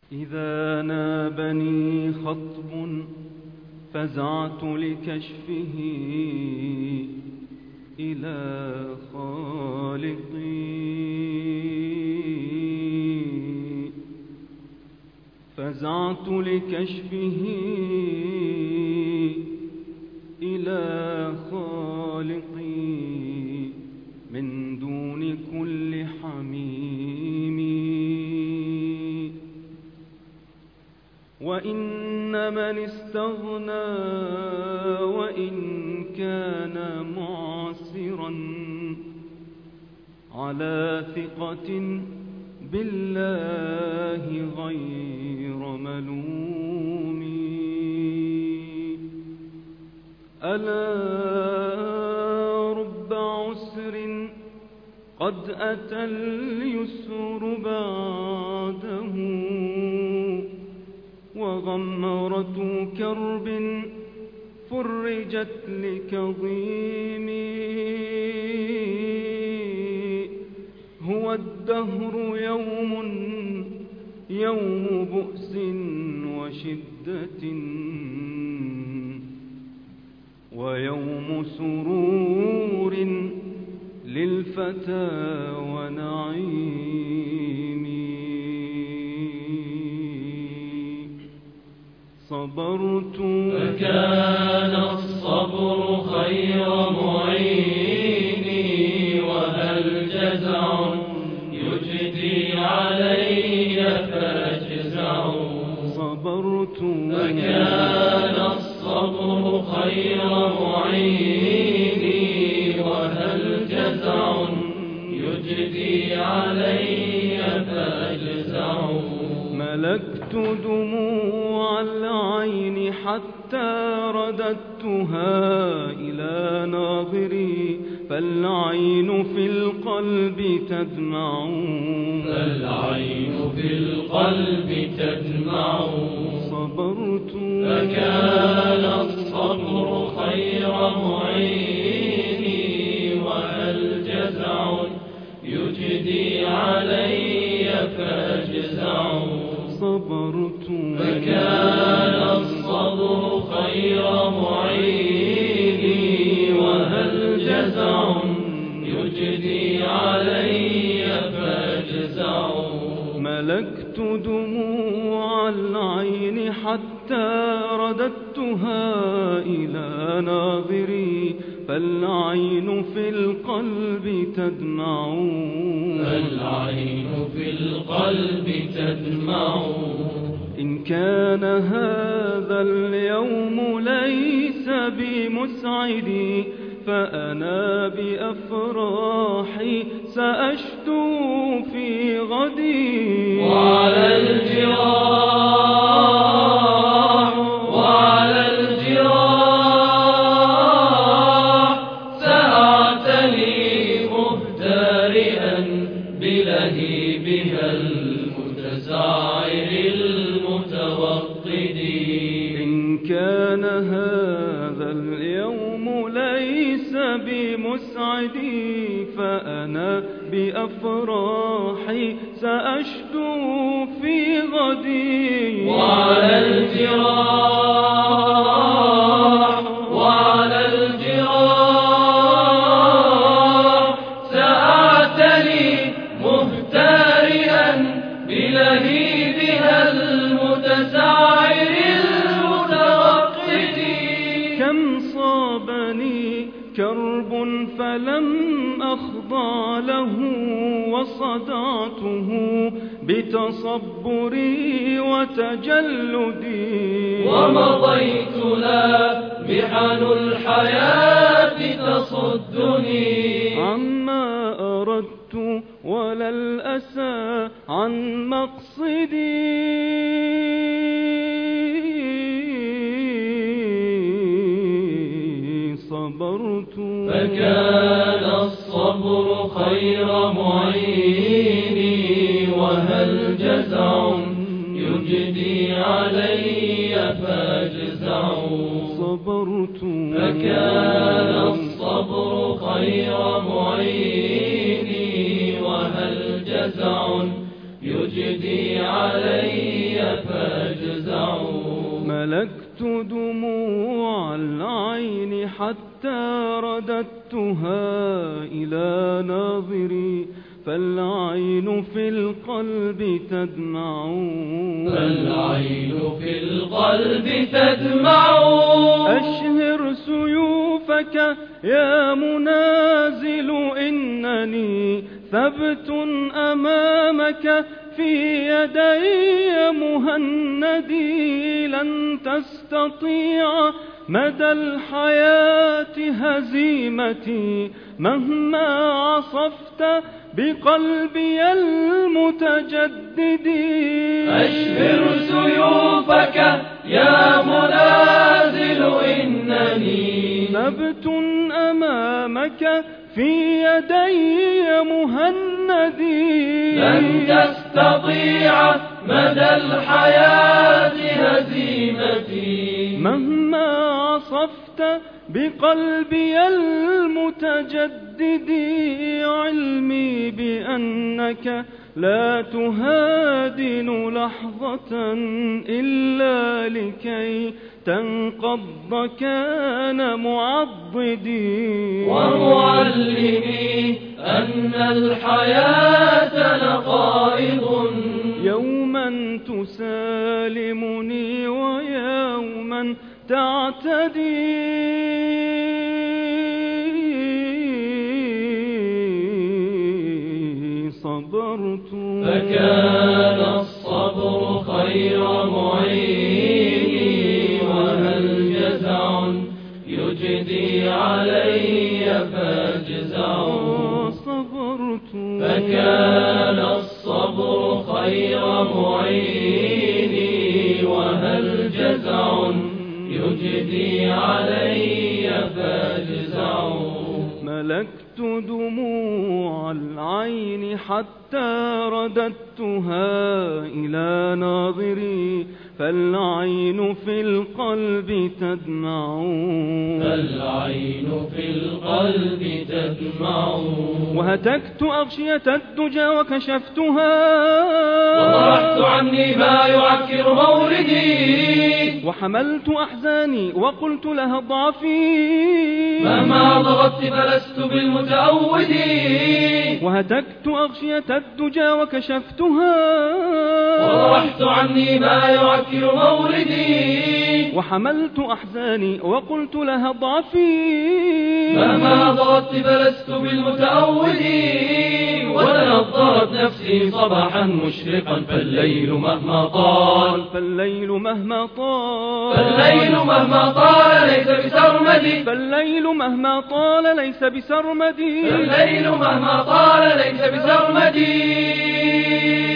إذا نابني خطب فزعت لكشفه إلى خالقي، فزعت لكشفه إلى خالقي من دون كل حميم. وإن من استغنى وإن كان معسرا على ثقة بالله غير ملوم، ألا رب عسر قد أتى اليسر بعده، وغمرة كرب فرجت لكظيم. هو الدهر يوم بؤس وشدة، ويوم سرور للفتى ونعيم. صبرت فكان الصبر خير معيني، وهل جزع يجدي علي فأجزع. صبرت فكان الصبر خير معيني، وهل جزع يجدي علي فأجزع. ملكت دموع العين حتى رددتها إلى ناظري، فالعين في القلب تدمع، فالعين في القلب تدمع. صبرت فكان الصبر خير معيني، وهل جزع يجدي علي فأجزع. صبرت فكان الصبر خير معيني، وهل جزع يجدي علي فأجزع. ملكت دموع العين حتى رددتها إلى ناظري، فالعين في القلب تدمع، فالعين في القلب تدمع. إن كان هذا اليوم ليس بمسعدي، فأنا بأفراحي سأشدو في غدي. وعلى الجراح سأعتلي مهترئا بلهيبها المتسعر المتوقد. إن كان هذا اليوم ليس بمسعدي، فأنا بأفراحي سأشدو في غدي. وعلى الجراح سأعتلي مهترئا بلهيبها المتسعر المتوقد. كم صابني كرب فلم أخضع له، وصدعته بتصبري وتجلدي. ومضيت لا محن الحياة تصدني، عما أردت ولا الأسى عن مقصدي. صبرت فكان الصبر خير معيني، وهل جزع يجدي علي فأجزع. صبرت فكان الصبر خير معيني، وهل جزع يجدي علي فاجزعوا. ملكت دموع العين حتى رددتها إلى ناظري، فالعين في القلب تدمع. فالعين في القلب تدمع. أشهر سيوفك يا منازل، إنني ثبت أمامك في يدي مهندي. لن تستطيع مدى الحياة هزيمتي مهما عصفت بقلبي المتجدد. أشهر سيوفك يا منازل، إنني ثبت أمامك في يدي مهندي. لن تستطيع مدى الحياة هزيمتي مهما عصفت بقلبي المتجدد. علمي بأنك لا تهادن لحظة إلا لكي تنقض كان معضدي. ومعلمي أن الحياة لقائض، يوما تسالمني ويوما تعتدي. صبرت فكان الصبر خير معين، وهل جزع يجدي علي فاجزع. صبرت فكان الصبر خير معين، وهل جزع يجدي علي فاجزع. ملكت دموع العين حتى رددتها إلى ناظري، فالعين في القلب تدمع. فالعين في القلب تدمع. وهتكت أغشية الدجى وكشفتها، وطرحت عني ما يعكر موردي، وحملت أحزاني وقلت لها اضعفي. مهما ضغطت فلست بالمتأود. وهتكت أغشية الدجى وكشفتها، وطرحت عني ما يعكر موردي، وحملت أحزاني وقلت لها اضعفي. مهما ضغطت فلست بالمتأود. وتنظرت نفسي صباحا مشرقا، فالليل مهما طال، فالليل مهما طال، فالليل مهما طال ليس بسرمدي، فالليل مهما طال ليس بسرمدي، فالليل مهما طال ليس بسرمدي.